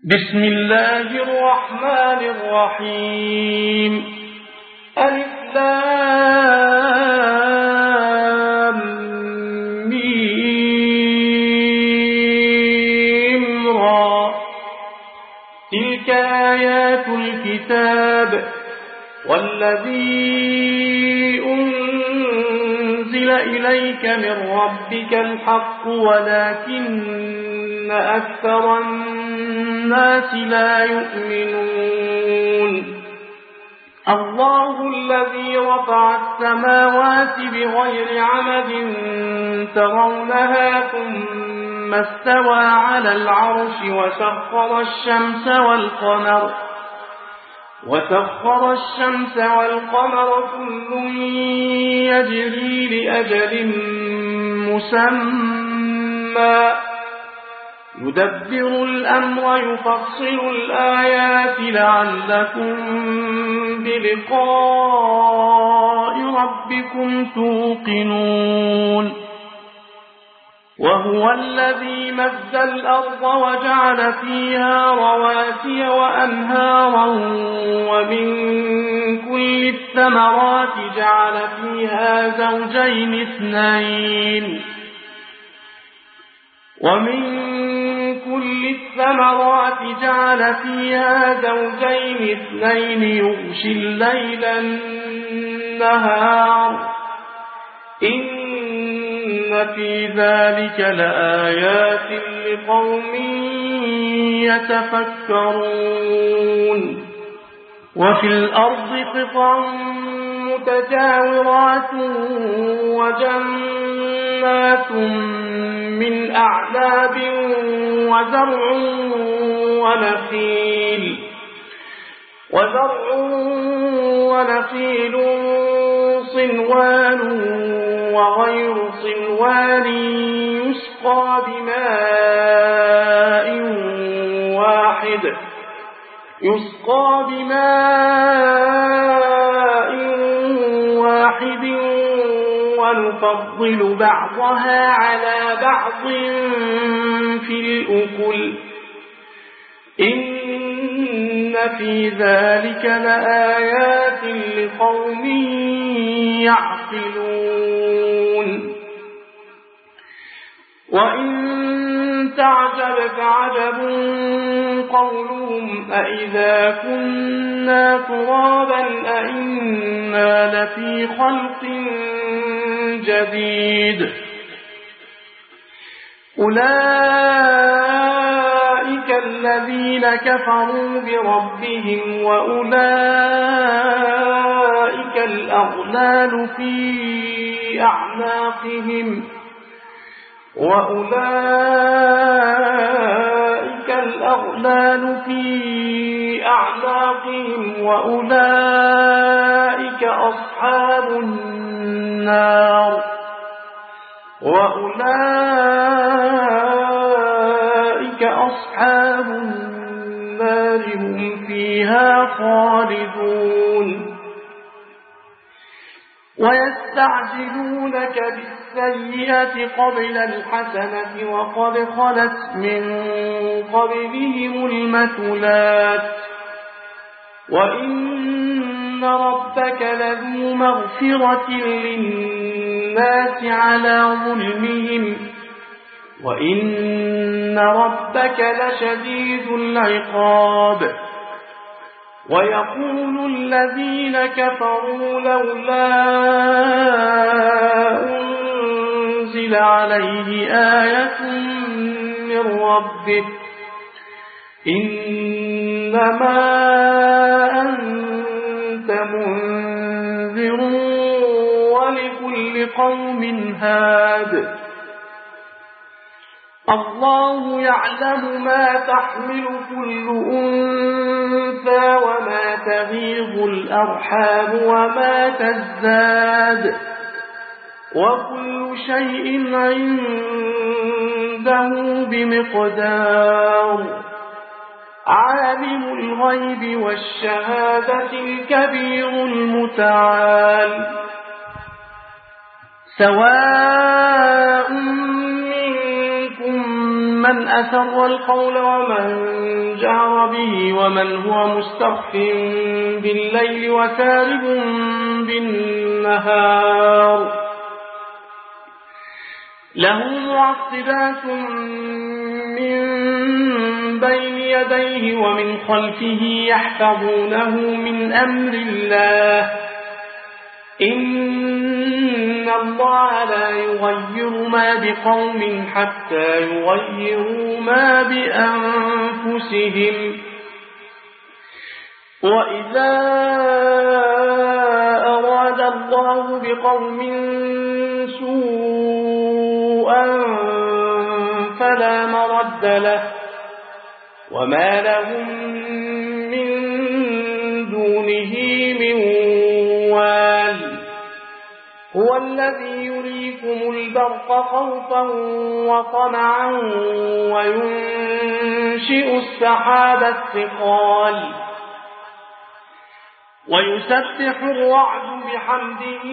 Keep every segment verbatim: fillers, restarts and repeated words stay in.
بسم الله الرحمن الرحيم. ألف لام ميم را. تلك آيات الكتاب والذي أنزل إليك من ربك الحق ولكن أكثر الناس لا يؤمنون. الله الذي رفع السماوات بغير عمد ترونها ثم استوى على العرش وسخر الشمس والقمر وسخر الشمس والقمر كل يجري لأجل مسمى يدبر الأمر يفصل الآيات لعلكم بلقاء ربكم توقنون. وهو الذي مد الأرض وجعل فيها رواسي وأنهارا ومن كل الثمرات جعل فيها زوجين اثنين ومن كل الثمرات جعل فيها زوجين اثنين يغشي الليل النهار إن في ذلك لآيات لقوم يتفكرون. وفي الأرض قطع متجاورات وجنات من أعناب وزرع ونخيل وزرع ونخيل صنوان وغير صنوان يسقى بماء واحد يسقى بماء واحد ونفضل بعضها على بعض في الأكل إن في ذلك لآيات لقوم يعقلون. وإن تعجب فعجب قولهم أئذا كنا ترابا أئنا لفي خلق جديد. أولئك الذين كفروا بربهم وأولئك الأغلال في أعناقهم وأولئك الأغلال في أعناقهم وأولئك أصحاب النار وأولئك أصحاب النار هم فيها خالدون. ويستعجلونك بالسيئة قبل الحسنة وقد خلت من قبلهم المثلات وإن ربك لذو مغفرة للناس على ظلمهم وإن ربك لشديد العقاب. ويقول الذين كفروا لولا أنزل عليه آية من ربه إنما أنت منذر ولكل قوم هاد. الله يعلم ما تحمل كل أنثى وما تغيض الأرحام وما تزداد وكل شيء عنده بمقدار. عالم الغيب والشهادة الكبير المتعال. سواء من أسر القول ومن جهر به ومن هو مستخف بالليل وسارب بالنهار له معقبات من بين يديه ومن خلفه يحفظونه من أمر الله إن الله لا يغير ما بقوم حتى يغيروا ما بأنفسهم وإذا أراد الله بقوم سوءا فلا مرد له وما لهم من دونه من وال هو الذي يريكم البرق خوفا وطمعا وينشئ السحاب الثقال ويسبح الرعد بحمده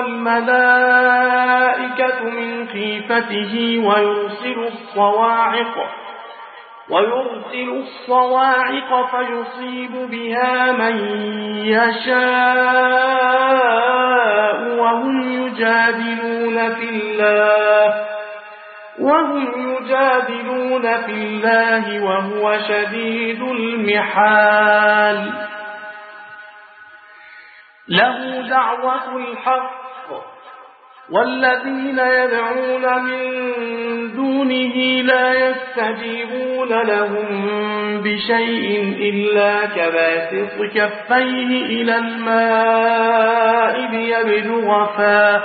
والملائكة من خيفته ويرسل الصواعق ويرسل الصواعق فيصيب بها من يشاء وهم يجادلون في الله وهم يجادلون في الله وهو شديد المحال له دعوة الحق والذين يدعون من دونه لا يستجيبون لهم بشيء إلا كباسط كفيه إلى الماء ليبلغ فاه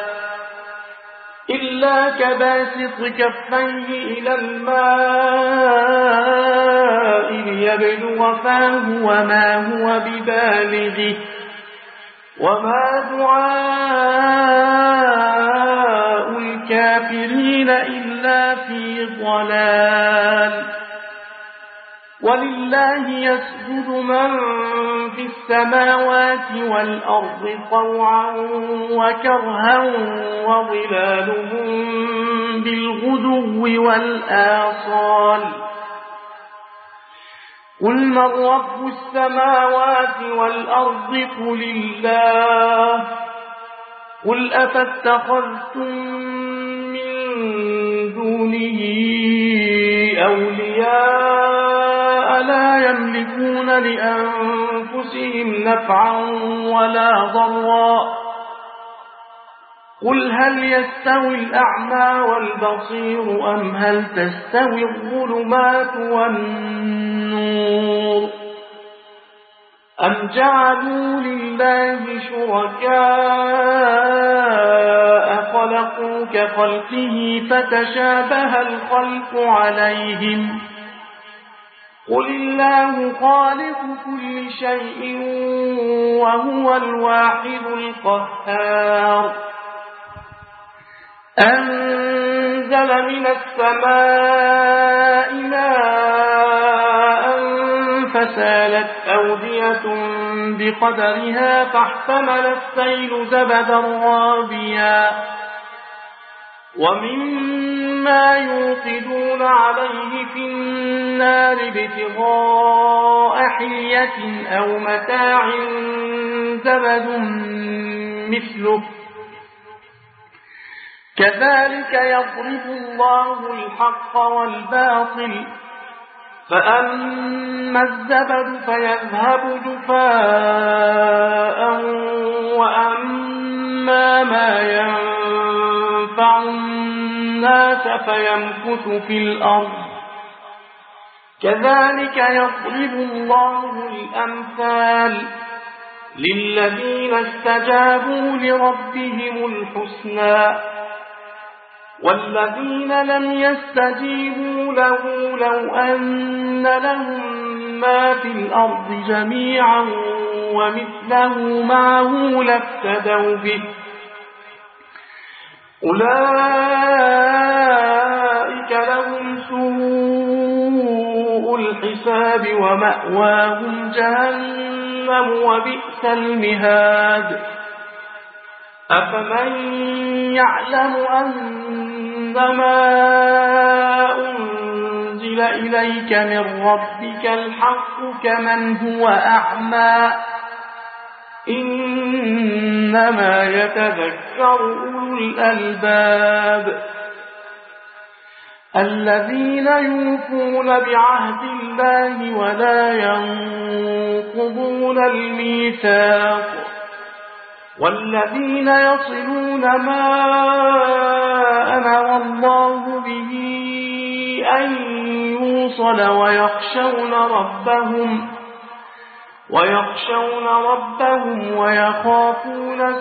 إلا كباسط كفيه إلى الماء ليبلغ فاه وما هو ببالغه وما دعاء الكافرين إلا في ضلال ولله يسجد من في السماوات والأرض طوعا وكرها وظلالهم بالغدو والآصال قل من رب السماوات والأرض قل الله قل أفاتخذتم من دونه أولياء لا يملكون لأنفسهم نفعا ولا ضرا قل هل يستوي الأعمى والبصير أم هل تستوي الظلمات والنور أم جعلوا لله شركاء خلقوا كخلقه فتشابه الخلق عليهم قل الله خالق كل شيء وهو الواحد القهار أنزل من السماء ماء فسالت أودية بقدرها فاحتمل السيل زبدا رابيا ومما يوقدون عليه في النار ابتغاء حلية أو متاع زبد مثله كذلك يضرب الله الحق والباطل فأما الزبد فيذهب جفاء وأما ما ينفع الناس فيمكث في الأرض كذلك يضرب الله الأمثال للذين استجابوا لربهم الحسنى والذين لم يستجيبوا له لو أن لهم ما في الأرض جميعا ومثله معه لافتدوا به أولئك لهم سوء الحساب ومأواهم جهنم وبئس المهاد أفمن يعلم أنما أنزل أنزل إليك من ربك الحق كمن هو أعمى إنما يتذكر أولو الألباب الذين يوفون بعهد الله ولا ينقضون الميثاق والذين يصلون ما أمر الله به أن يوصل ويخشون ربهم ويخشون ربهم ويخافون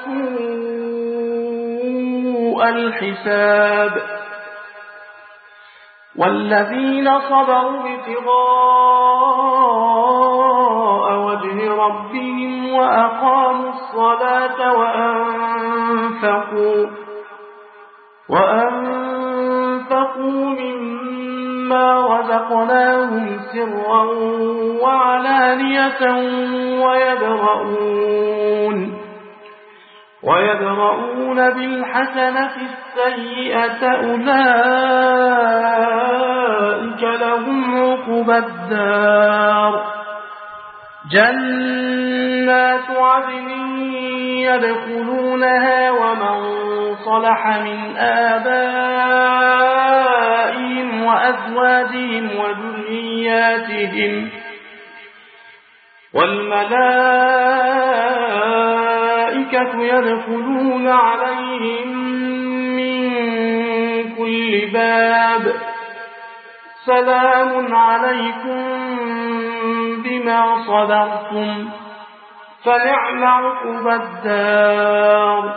سوء الحساب والذين صبروا ابتغاء وجه ربهم وأقاموا الصلاة وأنفقوا وأنفقوا مما رزقناهم سرا وعلانية ويدرؤون ويدرؤون بالحسنة السيئة أولئك لهم عقبى الدار جنات عدن يدخلونها ومن صلح من آبائهم وأزواجهم وذرياتهم والملائكة يدخلون عليهم من كل باب سلام عليكم بما صبرتم فنعم عقبى الدار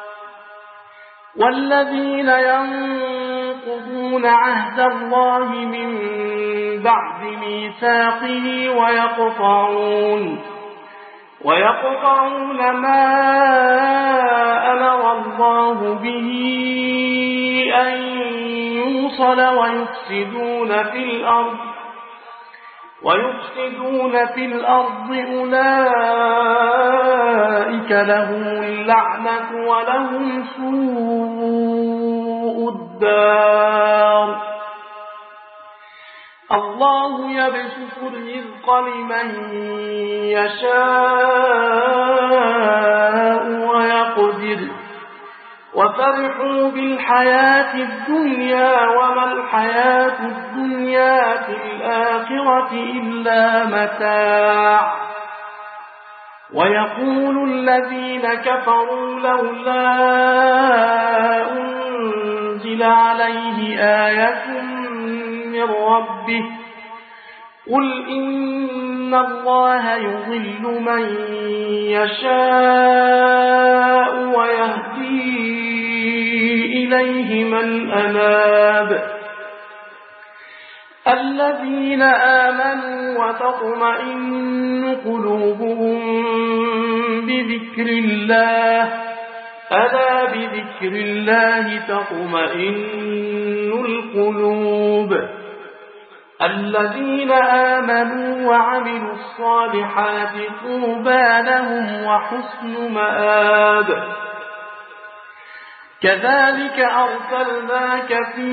والذين ينقضون عهد الله من بعد ميثاقه ويقطعون ويقطعون ما أمر الله به أن يوصل ويفسدون في الأرض ويفسدون في الأرض أولئك لهم اللعنة ولهم سوء الدار الله يبسط الرزق لمن يشاء ويقدر وفرحوا بالحياة الدنيا وما الحياة الدنيا في الآخرة إلا متاع ويقول الذين كفروا لولا أنزل عليه آية من ربه قل إن الله يضل من يشاء ويهدي إليه من أناب الذين آمنوا وتطمئن قلوبهم بذكر الله ألا بذكر الله تطمئن القلوب الذين آمنوا وعملوا الصالحات طوبى لهم وحسن مآب كذلك أرسلناك في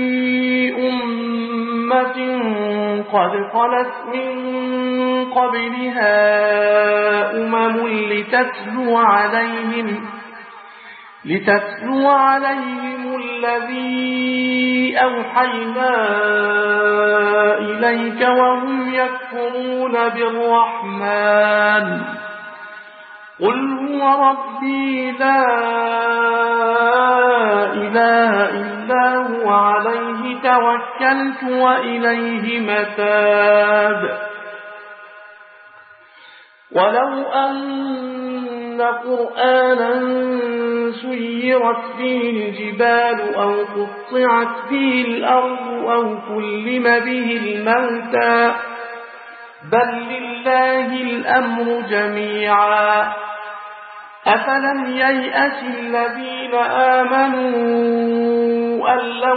أمة قد خلت من قبلها أمم لتتلو عليهم لتتلو عليهم الذي أوحينا إليك وهم يكفرون بالرحمن قل هو ربي لا إله إلا هو عليه توكلت وإليه متاب ولو أن قرآنا سيرت به الجبال أو قطعت به الأرض أو كلم به الموتى بل لله الأمر جميعا أفلم ييأس الذين آمنوا أن لو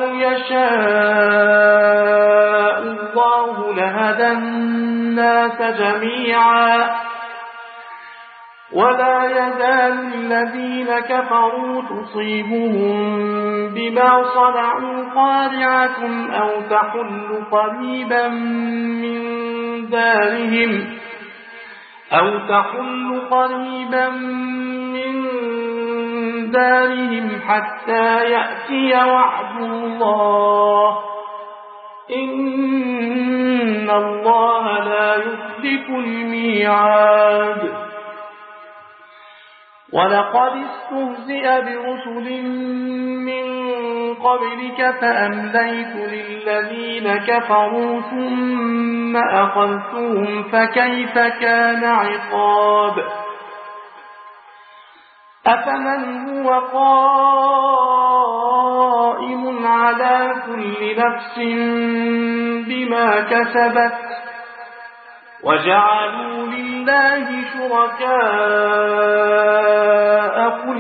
يشاء الله لهدى الناس جميعا ولا يزال الذين كفروا تصيبهم بما صنعوا قارعة أو تحل قريبا من دارهم أو تحل قريبا من دارهم حتى يأتي وعد الله إن الله لا يخلف الميعاد. ولقد استهزئ برسل من قبلك فأمليت للذين كفروا ثم أخذتهم فكيف كان عقاب. أفمن هو قائم على كل نفس بما كسبت وجعلوا لله شركاء قل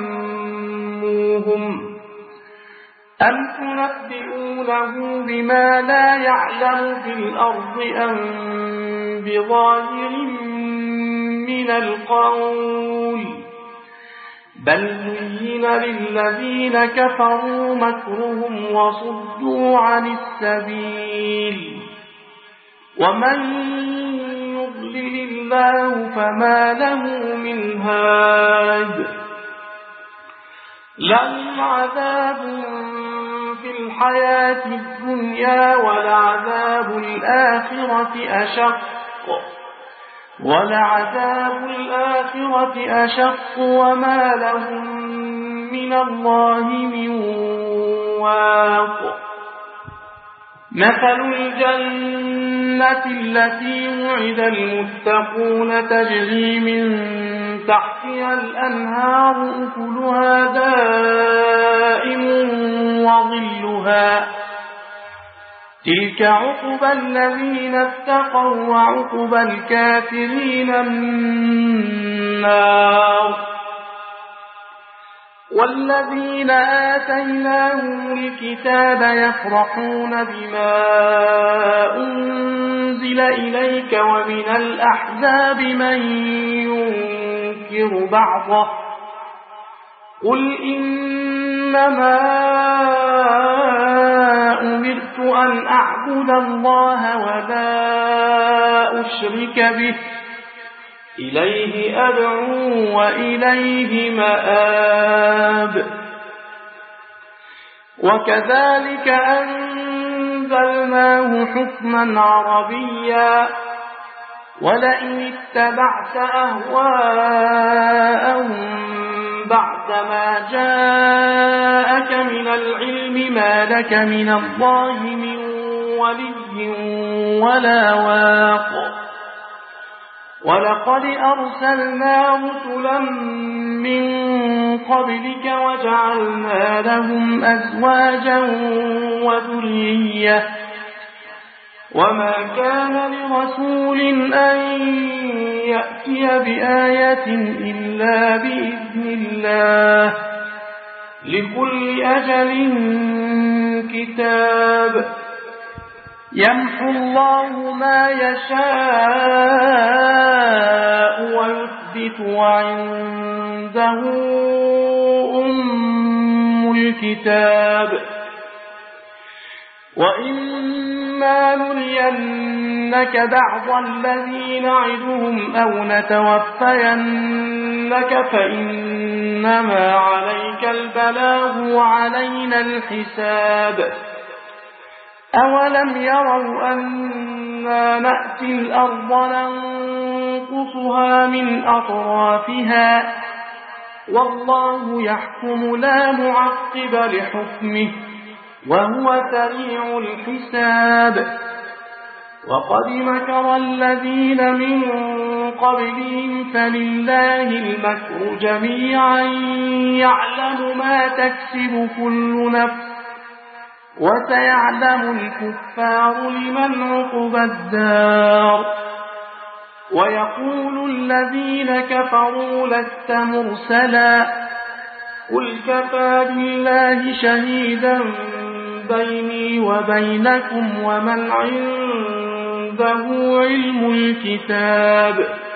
سموهم أم تنبئونه بما لا يعلم في الأرض أم بظاهر من القول بل زين للذين كفروا مكرهم وصدوا عن السبيل ومن يضلل الله فما له من هاد. لهم عذاب في الحياة الدنيا ولعذاب الآخرة أشق ولعذاب الآخرة أشق وما لهم من الله من واق. مثل الجنة التي وعد المتقون تجري من تحتها الأنهار أكلها دائم وظلها تلك عقبى الذين اتقوا وعقبى الكافرين النار. والذين آتيناهم الكتاب يفرحون بما أنزل إليك ومن الأحزاب من ينكر بعضه قل إنما أمرت أن أعبد الله ولا أشرك به إليه أدعو وإليه مآب. وكذلك أنزلناه حكما عربيا ولئن اتبعت أهواءهم بعدما جاءك من العلم ما لك من الله من ولي ولا واق. ولقد أرسلنا رسلا من قبلك وجعلنا لهم أزواجا وذرية وما كان لرسول أن يأتي بآية إلا بإذن الله لكل أجل كتاب يمحو الله ما يشاء ويثبت وعنده أم الكتاب. وإما نرينك بعض الذين نعدهم أو نتوفينك فإنما عليك البلاغ وعلينا الحساب. أولم يروا أنا نأتي الأرض ننقصها من أطرافها والله يحكم لا معقب لحكمه وهو سريع الحساب. وقد مكر الذين من قبلهم فلله المكر جميعا يعلم ما تكسب كل نفس وسيعلم الكفار لمن عقبى الدار. ويقول الذين كفروا لست مرسلا قل كفى بالله شهيدا بيني وبينكم ومن عنده علم الكتاب.